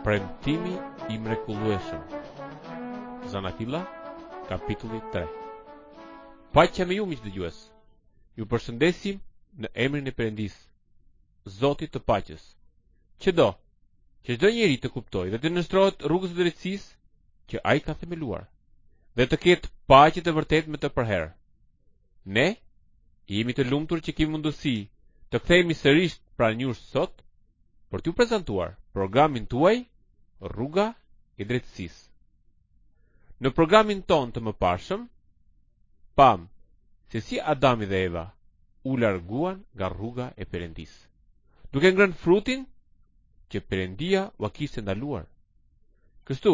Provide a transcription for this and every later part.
Premtimi I mrekullueshëm. Zanatilla, kapitulli 3. Paqja me ju, miq dëgjues. Ju përshëndesim në emrin e Perëndis, Zotit të paqes. Që çdo njeri të kuptojë dhe të nështrohet rrugës së drejtësisë që ai ka themeluar, dhe të ketë paqe të vërtetë me të përherë. Ne jemi të lumtur që kemi mundësi të kthehemi sërish pranë jush sot për t'ju prezantuar programin tuaj Rruga e Drejtësisë. Në programin ton të mëparshëm, pam se si Adami dhe Eva u larguan nga rruga e Perëndis, duke ngrënë frutin që Perëndia ua kishte ndaluar. Kështu,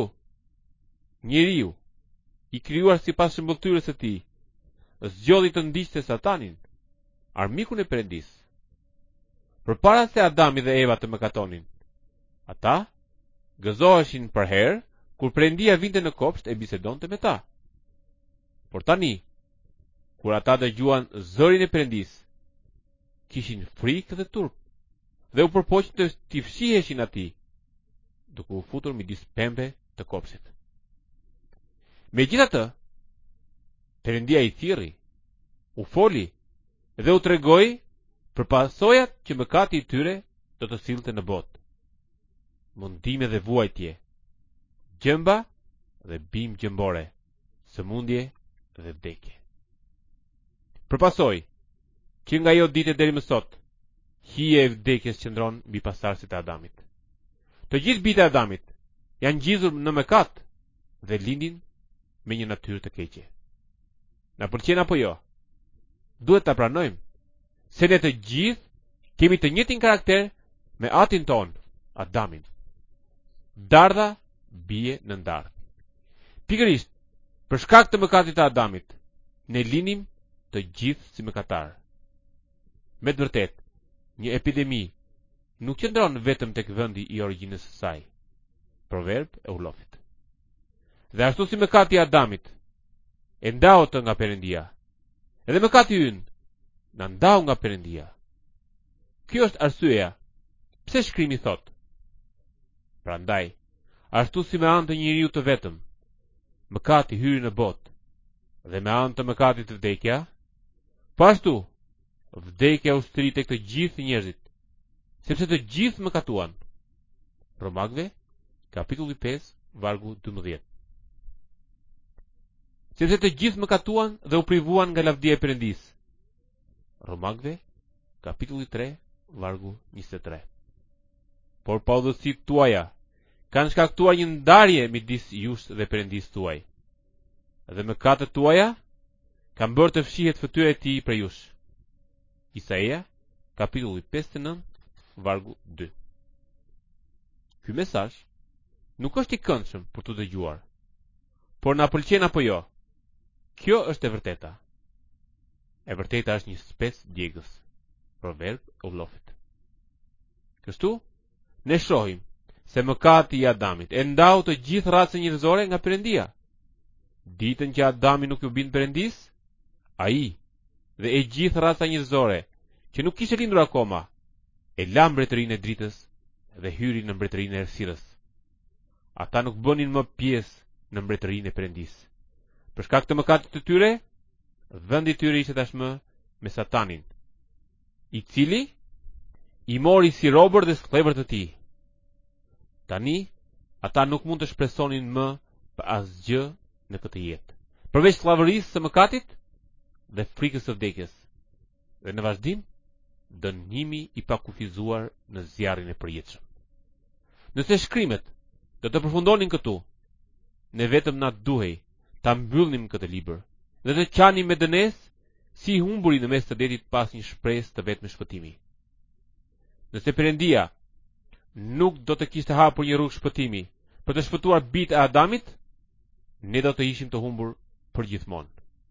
njeriu I krijuar sipas shembulltyrës së tij, zgjodhi të ndiqte Satanin, armikun e Perëndis. Përpara se Adami dhe Eva të mëkatonin, ata gëzoheshin për herë kur Perëndia vinte në kopsht e bisedonte me ta. Por tani, kur ata dëgjuan zërin e Perëndis, kishin frikë dhe turp, dhe u përpoqën të t'i fshiheshin atij, duke u futur midis pemëve të kopshtit. Megjithatë, Perëndia I thirrri, u foli dhe u tregoi për pasojat që mëkati I tyre do të sillte në botë: mundime dhe vuajtje, gjëmba dhe bimë gjëmbore, sëmundje dhe vdekje. Përpasoj që nga ajo ditë deri më sot, hije e vdekjes qëndron mbi pasardhësit e Adamit. Të gjithë bijtë e Adamit janë ngjizur në mëkat dhe lindin me një natyrë të keqe. Na pëlqen apo jo? Duhet ta pranojmë se ne të gjithë kemi të njëjtin karakter me atin ton, Adamin. Dardha bie në ndardh. Pikërisht për shkak të mëkatit të Adamit, ne lindim të gjithë si mëkatar. Me të vërtetë, një epidemi nuk qëndron vetëm tek vendi I origjinës së saj. Proverb e Ullofit. Dhe ashtu si mëkati I Adamit e ndau të nga Perëndia, edhe mëkati ynë na ndau nga Perëndia. Kjo është arsyeja pse shkrimi thot: prandaj, ashtu si me anë të njeriu të vetëm, mëkati hyri në botë, dhe me anë të mëkatit vdekja, po ashtu vdekja u shtri tek të gjithë njerëzit, sepse të gjithë mëkatuan. Romakëve, kapitulli 5, vargu 12. Sepse të gjithë mëkatuan dhe u privuan nga lavdia e Perëndis. Romakëve, kapitulli 3, vargu 23. Por paudhësitë tuaja kanë shkaktuar një ndarje midis jush dhe Perëndis tuaj, dhe mëkatet tuaja kanë bërë të fshihet fytyra e tij për jush. Isaia, kapitulli 59, vargu 2. Ky mesazh nuk është I këndshëm për të dëgjuar, por na pëlqen apo jo? Kjo është e vërteta. E vërteta është një spec djegës. Proverb e Ullofit. Kështu, ne shohim se mëkati I Adamit e ndau të gjithë racën njerëzore nga Perëndia. Ditën që Adami nuk u bind Perëndis, ai dhe e gjithë raca njerëzore që nuk kishte lindur akoma, e la mbretërinë e dritës dhe hyri në mbretërinë e errësirës. Ata nuk bënin më pjesë në mbretërinë e Perëndis. Për shkak të mëkatit të tyre, vendi I tyre ishte tashmë me Satanin, I cili I mori si robër dhe skllëvër të tij. Tani, ata nuk mund të shpresonin më për asgjë në këtë jetë, përveç skllavërisë së mëkatit dhe frikës së vdekjes, dhe në vazhdim, dënimi I pakufizuar në zjarrin e përjetshëm. Nëse shkrimet do të përfundonin këtu, ne vetëm na duhej ta mbyllnim këtë libër dhe të qanim me dënesë si humburi në mes të detit pas një shpresë të vetme shpëtimi. Nëse Perëndia nuk do të kishte hapur një rrugë shpëtimi për të shpëtuar bijtë e Adamit, ne do të ishim të humbur për gjithmonë.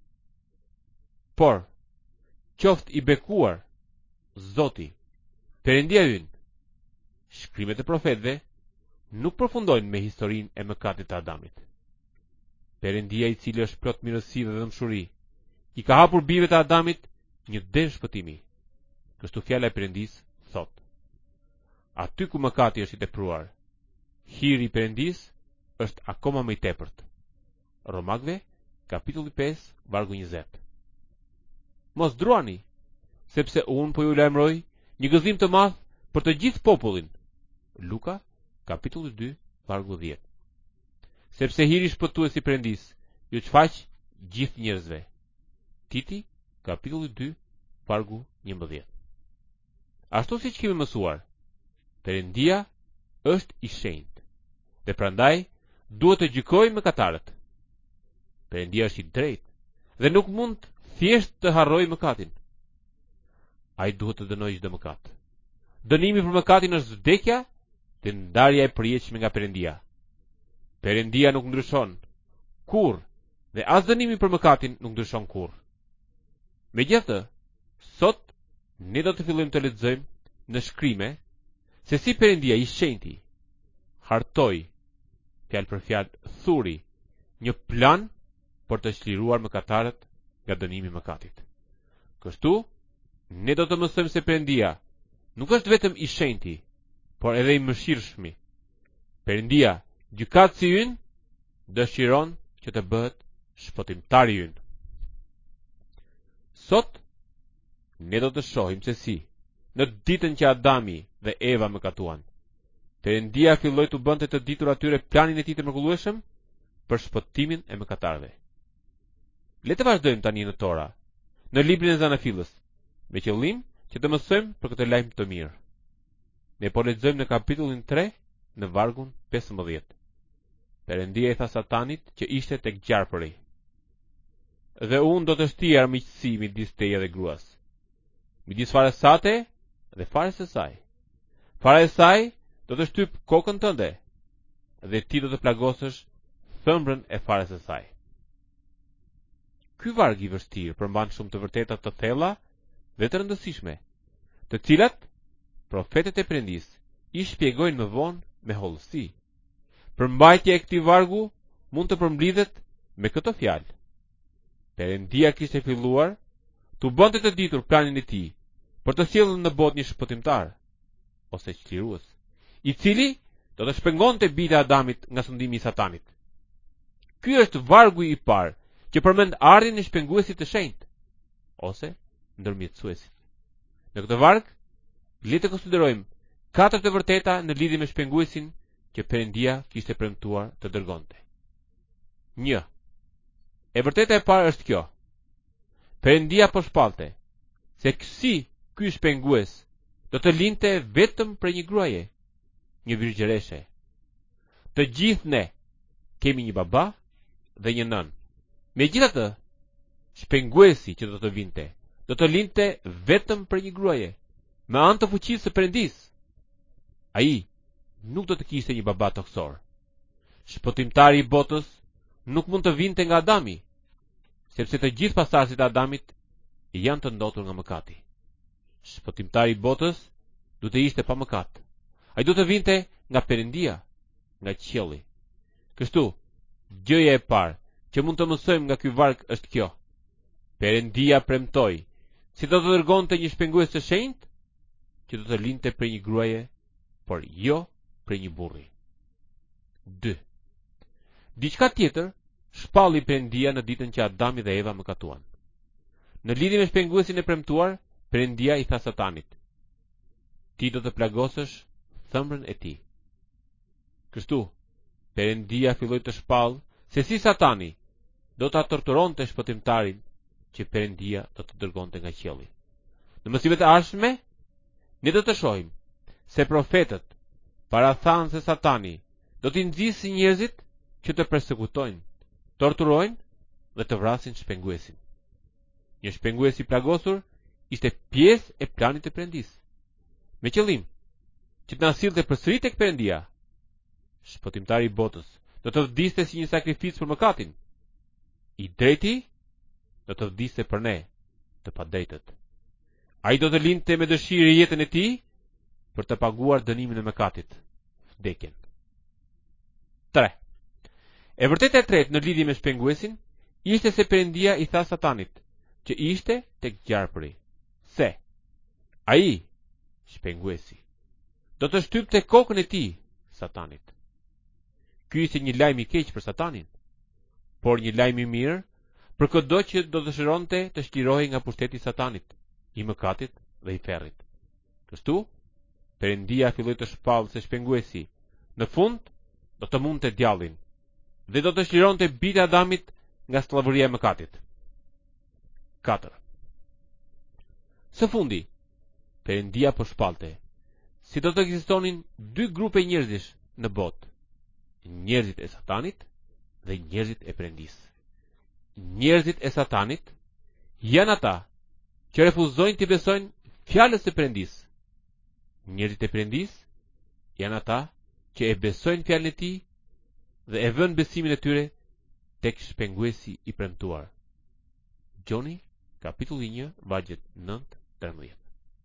Por, qoftë I bekuar Zoti, Perëndia ynë, shkrimet e profetëve nuk përfundojnë me historinë e mëkatit të Adamit. Perëndia I cili është plot mirësi dhe dëmshuri, I ka hapur bijve të Adamit një derë shpëtimi. Kështu fjala e Perëndis thot: aty ku mëkati është I tepruar, hiri i Perëndis është akoma më i tepërt. Romakëve, kapitulli 5, vargu 20. Mos druani, sepse unë po ju lajmëroj një gëzim të madh për të gjithë popullin. Luka, kapitulli 2, vargu 10. Sepse hiri shpëtues i Perëndis ju shfaq gjithë njerëzve. Titi, kapitulli 2, vargu 11. Ashtu siç kemi mësuar, Perëndia është i shenjtë, dhe prandaj duhet të gjykojë mëkatarët. Perëndia është i drejtë dhe nuk mund thjesht të harrojë mëkatin. Ai duhet të dënojë çdo mëkat. Dënimi për mëkatin është vdekja dhe ndarja e përjetshme nga Perëndia. Perëndia nuk ndryshon kurrë dhe as dënimi për mëkatin nuk ndryshon kurrë. Megjithatë, sot ne do të fillojmë të lexojmë në shkrime se si Perëndia i shenjti hartoi, fjalë për fjalë thuri, një plan për të çliruar mëkatarët nga dënimi i mëkatit. Kështu, ne do të mësojmë se Perëndia nuk është vetëm i shenjti, por edhe i mëshirshëm. Perëndia, gjykatësi ynë, dëshiron që të bëhet shpëtimtari ynë. Sot, ne do të shohim se si, në ditën që Adami dhe Eva mëkatuan, Perëndia filloi të bënte të ditur atyre planin e tij të mrekullueshëm për shpëtimin e mëkatarëve. Le të vazhdojmë tani në Tora, në librin e Zanafillës, me qëllim që të mësojmë për këtë lajm të mirë. Ne po lexojmë në kapitullin 3, në vargun 15. Perëndia i tha Satanit që ishte tek gjarpëri: "Dhe unë do të shtij armiqësi midis teje dhe gruas, midis fares sate dhe fares së saj. Fara e saj do të shtyp kokën tënde, dhe ti do të plagosësh thëmbrën e fares së saj." Ky varg i vështirë përmban shumë të vërteta të thella dhe të rëndësishme, të cilat profetët e Perëndis i shpjegojnë më vonë me hollësi. Përmbajtja e këtij vargu mund të përmblidhet me këtë fjalë: Perëndia kishte filluar të bënte të ditur planin e tij për të sjellur në botë një shpëtimtar ose çlirues, i cili do të shpengonte bijtë e Adamit nga sundimi i Satanit. Ky është vargu i parë që përmend ardhin e shpenguesit të shenjtë ose ndërmjetësuesit. Në këtë varg, le të konsiderojmë 4 të vërteta në lidhje me shpenguesin që Perëndia kishte premtuar të dërgonte. 1. E vërteta e parë është kjo: Perëndia po shpallte se ky shpengues do të linte vetëm për një gruaje, një virgjëreshe. Të gjithë ne kemi një baba dhe një nën. Megjithatë, shpenguesi që do të vinte do të linte vetëm për një gruaje, me anë të fuqisë së Perëndis. Ai nuk do të kishte një baba toksor. Shpëtimtari i botës nuk mund të vinte nga Adami, sepse të gjithë pasardhësit e Adamit janë të ndotur nga mëkati. Shpëtimtari i botës do të ishte pa mëkat. Ai do të vinte nga Perëndia, nga qielli. Kështu, gjëja e parë që mund të mësojmë nga ky varg është kjo: Perëndia premtoi se do të dërgonte një shpengues të shenjtë që do të linte për një gruaje, por jo për një burri. 2. Diçka tjetër shpalli Perëndia në ditën që Adami dhe Eva mëkatuan. Në lidhje me shpenguesin e premtuar, Perëndia i tha Satanit: "Ti do të plagosësh thëmbrën e tij." Kështu, Perëndia filloi të shpallë se si Satani do ta torturonte shpëtimtarin që Perëndia do të dërgonte nga qielli. Në mësimet e ardhshme, ne do të shohim se profetët parathanë se Satani do t'i nxjisë njerëzit që të përsekutojnë, torturojnë dhe të vrasin shpenguesin. Një shpengues i plagosur ishte pjesë e planit të Perëndis, me qëllim që të na sillte përsëri tek Perëndia. Shpëtimtari i botës do të vdiste si një sakrificë për mëkatin. I drejti do të vdiste për ne, të padrejtët. Ai do të linte me dëshirë jetën e tij për të paguar dënimin e mëkatit, vdekjen. 3. E vërteta e tretë në lidhje me shpenguesin ishte se Perëndia i tha Satanit që ishte tek gjarpëri se ai, shpenguesi, do të shtypte kokën e tij, Satanit. Ky ishte një lajm i keq për Satanin, por një lajm i mirë për çdo që do dëshironte të shlirohej nga pushteti i Satanit, i mëkatit dhe i ferrit. Kështu, Perëndia filloi të shpallë se shpenguesi në fund do të mundte djallin dhe do të shlironte bijtë e Adamit nga sllavoria e mëkatit. 4. Së fundi, Perëndia po shpallte si do të ekzistonin dy grupe njerëzish në botë: njerëzit e Satanit dhe njerëzit e Perëndis. Njerëzit e Satanit janë ata që refuzojnë të besojnë fjalës së Perëndis. Njerëzit e Perëndis janë ata që e besojnë fjalën e tij dhe e vënë besimin e tyre tek shpenguesi i premtuar. Gjoni, kapitulli 1, vargjet 9-13.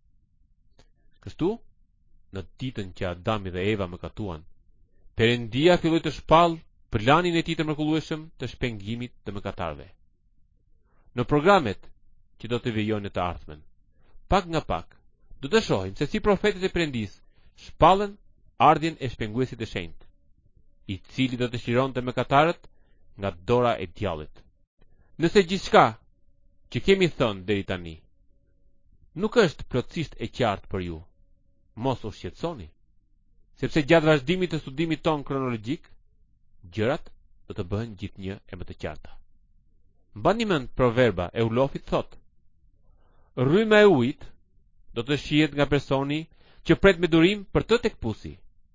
Kështu, në ditën që Adami dhe Eva mëkatuan, Perëndia filloi të shpallë planin e tij të mrekullueshëm të shpengimit të mëkatarëve. Në programet që do të vijojnë në të ardhmen, pak nga pak, do të shohim se si profetët e Perëndis shpallën ardhjen e shpenguesit të shenjtë, i cili do të shlironte mëkatarët nga dora e djallit. Nëse gjithçka që kemi thënë deri tani nuk është plotësisht e qartë për ju, mos u shqetësoni, sepse gjatë vazhdimit të studimit ton kronologjik, gjërat do të bëhen gjithnjë e më të qarta. Mbani mend proverba e Ulofit thot: rryma e ujit do të shihet nga personi që pret me durim për të tek pusi.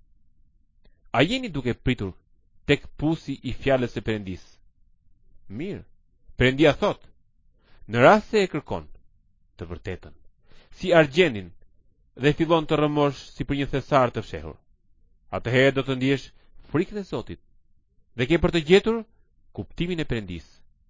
A jeni duke pritur tek pusi i fjalës së Perëndis? Mirë, Perëndia thot: në rast se e kërkon të vërtetën, si argjendin dhe fillon të rrëmosh si për një thesar të fshehur, atëherë do të ndihesh frikën e Zotit dhe ke për të gjetur kuptimin e Perëndis.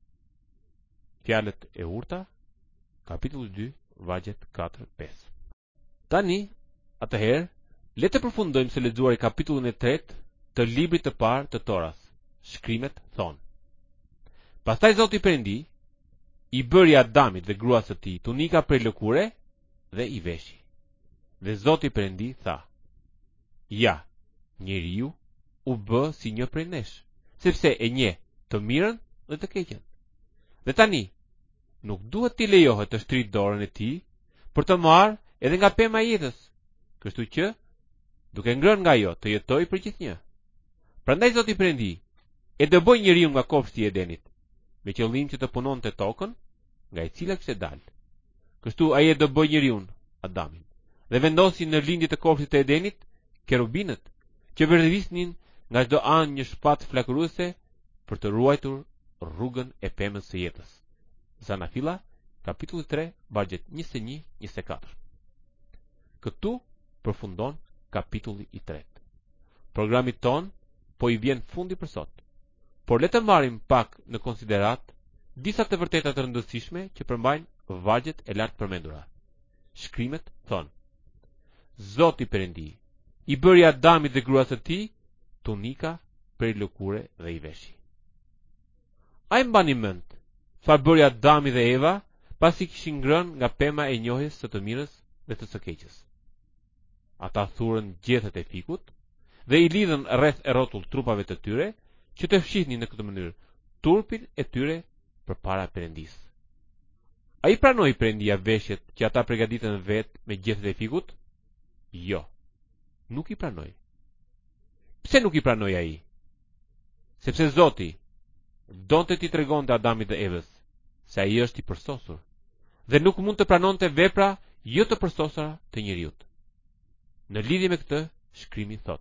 Fjalët e urta, kapitulli 2, vargjet 4-5. Tani, atëherë, le të përfundojmë së lexuari kapitullin e 3 të librit të parë të Toras. Shkrimet thonë: pastaj Zoti Perëndi i bëri Adamit dhe gruas së tij tunika prej lëkure dhe i veshi. Dhe Zoti Perëndi tha: ja, njeriu u bë si një prej nesh, sepse e njeh të mirën dhe të keqen. Dhe tani, nuk duhet t'i lejohet të shtrit dorën e tij për të marrë edhe nga pema e jetës, kështu që, duke ngrënë nga ajo, të jetoj për gjithnjë. Prandaj Zoti Perëndi e dëboi njeriu nga kopshti i Edenit, me qëllim që të punonte tokën nga e cila kishte dalë. Kështu ai e dëboi njeriu, Adamin, dhe vendosi në lindje të kopshtit të Edenit kerubinët, që vërtetisnin nga çdo anë një shpatë flakëruese për të ruajtur rrugën e pemës së jetës. Zanafilla, kapitulli 3, vargjet 21-24. Këtu përfundon kapitulli i 3. Programi ton po i vjen fundi për sot, por le të marrim pak në konsiderat disa të vërteta të rëndësishme që përmbajnë vargjet e lartë përmendura. Shkrimet thonë: Zoti Perëndi i bëri Adamit dhe gruas së tij tunika prej lëkure dhe i veshi. A i mbani mend çfarë bëri Adami dhe Eva pasi kishin ngrënë nga pema e njohjes së të mirës dhe të së keqes? Ata thurën gjethet e fikut dhe i lidhën rreth e rrotull trupave të tyre që të fshihnin në këtë mënyrë turpin e tyre përpara Perëndis. A i pranoi Perëndia veshjet që ata përgatitën vetë me gjethet e fikut? Jo, nuk i pranoi. Pse nuk i pranoi ai? Sepse Zoti donte t'i tregonte Adamit dhe Evës se ai është i përsosur dhe nuk mund të pranonte vepra jo të përsosura të njeriut. Në lidhje me këtë, shkrimi thot: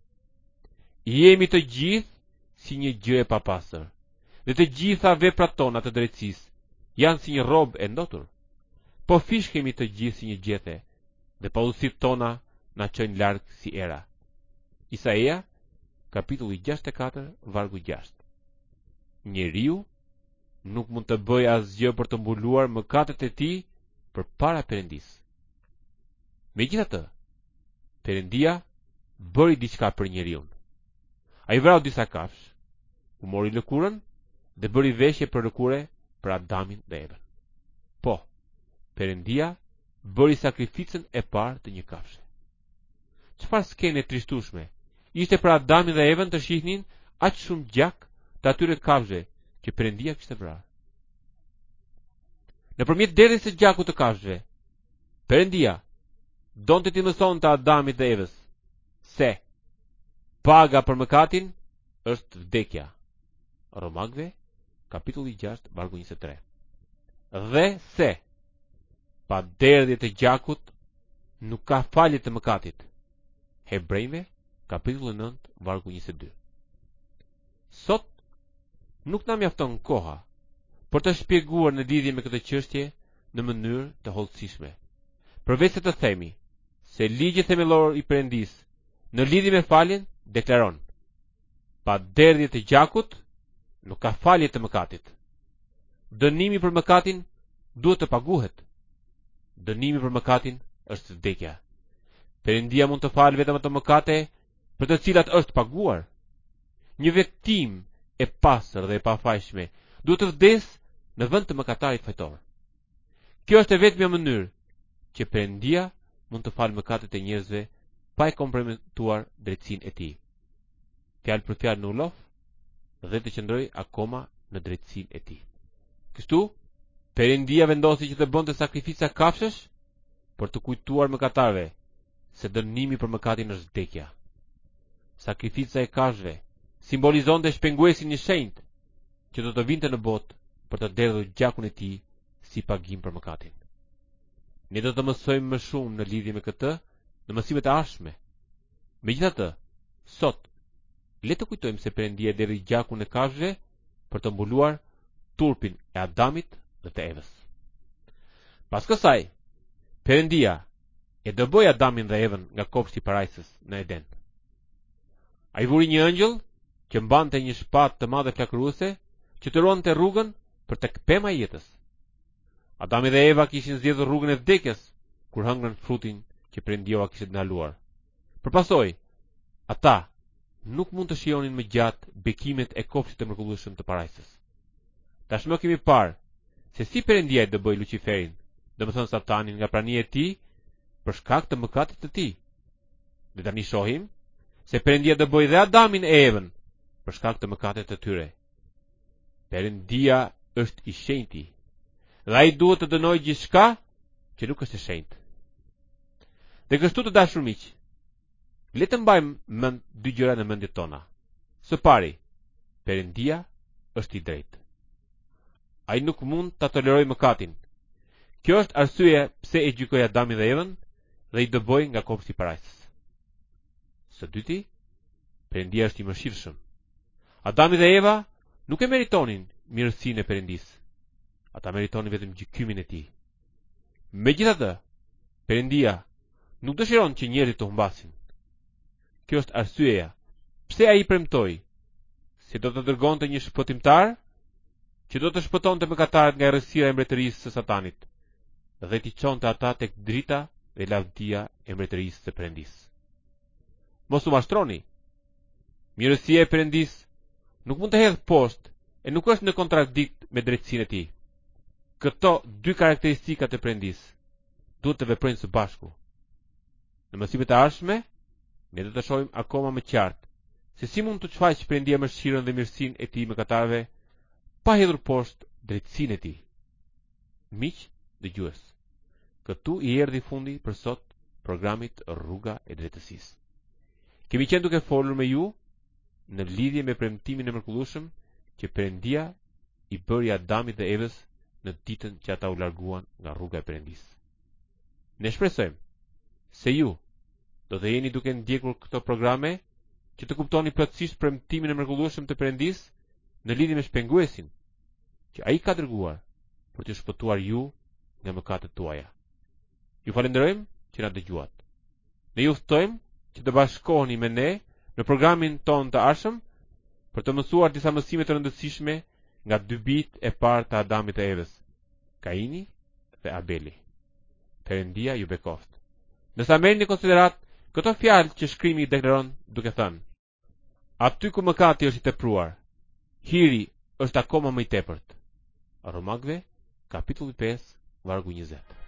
jemi të gjithë si një gjë e papastër, dhe të gjitha veprat tona të drejtësisë janë si një robë e ndotur. Po fishkemi të gjithë si një gjethe, dhe paullësitë tona na çojnë larg si era. Isaia, kapitulli 64, vargu 6. Njeriu nuk mund të bëjë asgjë për të mbuluar mëkatet e tij përpara Perëndis. Megjithatë, Perëndia bëri diçka për njeriu. Ai vrau disa kafsh, u mori lëkurën dhe bëri veshje për lëkure për Adamin dhe Evën. Po, Perëndia bëri sakrificën e parë të një kafshe. Çfarë skene trishtueshme ishte për Adamin dhe Evën të shihnin aq shumë gjak të atyre kafshëve që Perëndia kishte vrarë. Nëpërmjet derdhjes së gjakut të kafshëve, Perëndia donte t'i mësonte Adamit dhe Evës se paga për mëkatin është vdekja. Romakëve, kapitulli 6, vargu 23. Dhe se pa derdhje të gjakut nuk ka falje të mëkatit. Hebrejve, kapitulli 9, vargu 22. Sot nuk na mjafton koha për të shpjeguar në lidhje me këtë çështje në mënyrë të hollësishme. Përveç se të themi se ligji themelor i Perëndis në lidhje me faljen deklaron: pa derdhje të gjakut nuk ka falje të mëkatit. Dënimi për mëkatin duhet të paguhet. Dënimi për mëkatin është vdekja. Perëndia mund të falë vetëm ato mëkate për të cilat është paguar. Një viktim e pastër dhe e pafajshme duhet të vdesë në vend të mëkatarit fajtor. Kjo është e vetmja mënyrë që Perëndia mund të falë mëkatet e njerëzve pa e komprometuar drejtsinë e tij. Fjalë për fjalë në ulof dhe të qëndroj akoma në drejtsinë e tij. Kështu, Perëndia vendosi që të bënte sakrifica kafshësh për të kujtuar mëkatarëve se dënimi për mëkatin është vdekja. Sakrifica e kafshëve simbolizonte shpenguesin një shenjtë që do të vinte në botë për të derdhur gjakun e tij si pagim për mëkatin. Ne do të mësojmë më shumë në lidhje me këtë në mësimet e ardhshme. Megjithatë, sot le të kujtojmë se Perëndia derdhi gjakun e kafshëve për të mbuluar turpin e Adamit dhe të Evës. Pas kësaj, Perëndia e dëboi Adamin dhe Evën nga kopshti i parajsës në Eden. Ai vuri një ëngjëll që mbante një shpatë të madhe flakëruese që të ruante rrugën për tek pema e jetës. Adami dhe Eva kishin zgjedhur rrugën e vdekjes kur hëngrën frutin që Perëndia ua kishte ndaluar. Përpasoj, ata nuk mund të shijonin më gjatë bekimet e kopshtit të mrekullueshëm të parajsës. Tashmë kemi parë se si Perëndia e dëboi Luciferin, domethënë Satanin, nga prania e tij për shkak të mëkatit të tij. Dhe tani shohim se Perëndia dëboi dhe Adamin e Evën për shkak të mëkatit të tyre. Perëndia është i shenjtë dhe ai duhet të dënojë gjithçka që nuk është e shenjtë. Dhe kështu, të dashur miq, le të mbajmë mend dy gjëra në mendjet tona. Së pari, Perëndia është i drejtë. Ai nuk mund ta tolerojë mëkatin. Kjo është arsyeja pse e gjykoi Adamin dhe Evën dhe i dëboi nga kopshti i parajsës. Së dyti, Perëndia është i mëshirshëm. Adami dhe Eva nuk e meritonin mirësinë e Perëndisë. Ata meritonin vetëm gjykimin e tij. Megjithatë, Perëndia nuk dëshiron që njerëzit të humbasin. Kjo është arsyeja pse ai premtoi se do të dërgonte një shpëtimtar që do të shpëtonte mëkatarët nga errësira e mbretërisë së Satanit dhe t'i çonte ata tek drita dhe lavdia e mbretërisë së Perëndisë. Mos u mashtroni. Mirësia e Perëndisë nuk mund të hedhë poshtë e nuk është në kontradikt me drejtsinë e tij. Këto dy karakteristika të Perëndisë duhet të veprojnë së bashku. Në mësimet e ardhshme, ne do të shohim akoma më qartë se si mund të shfaqë Perëndia mëshirën dhe mirësinë e tij mëkatarëve pa hedhur poshtë drejtsinë e tij. Miq dëgjues, këtu i erdhi fundi për sot programit Rruga e Drejtësisë. Kemi qenë duke folur me ju në lidhje me premtimin e mrekullueshëm që Perëndia i bëri Adamit dhe Evës në ditën që ata u larguan nga rruga e Perëndisë. Ne shpresojmë se ju do të jeni duke ndjekur këto programe që të kuptoni plotësisht premtimin e mrekullueshëm të Perëndisë në lidhje me shpenguesin që ai ka dërguar për të shpëtuar ju nga mëkatet tuaja. Ju falenderojmë që na dëgjuat. Ne ju ftojmë që të bashkoheni me ne në programin ton të ardhshëm për të mësuar disa mësime të rëndësishme nga dy bijtë e parë të Adamit dhe Evës, Kaini dhe Abeli. Perëndia ju bekoft. Nëse merrni në konsiderat këto fjalë që shkrimi i deklaron duke thënë: aty ku mëkati është i tepruar, hiri është akoma më i tepërt. Romakëve, kapitulli 5, vargu 20.